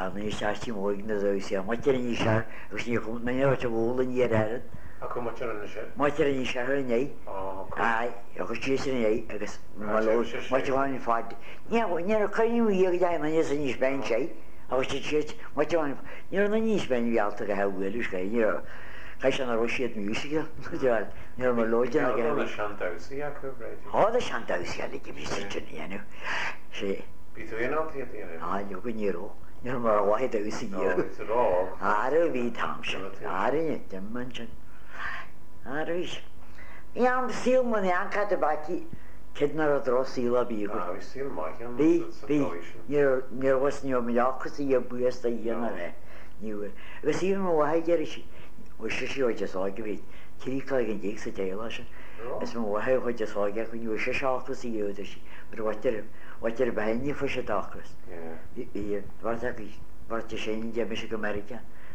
ní seaí móig na dóí a muitir ní se gus ní chum na te bhla ní air. A chu muir an se? Muitir ní se né agus tí é agus muitáin fád. Níar chuinú íag de na níos níos ben sé agus tí muitáin níar na níos ben bhealta go hehfuil gus ní cai an ro siad música ní mar loide a seantáí a chu réidir. Háda seantáí le go bhíú sé. Bí tú éáí a Jo go níró ní mar bhaid a úsí rá a bhí tam se áine de man sin áis. Í am síl man ancha a baki kidnar a dro síla bí ní was ní meachchas í a buas a dhéana le níú. Gus sí bhhaidéir sé séoide á go bhí tíá an dé sa déile se. Is bhthe chuide sáige chun nú sé seachchas í dhéidir sí, bhaidir behaine fu sé dachas. Bhar sé de me go Amerika.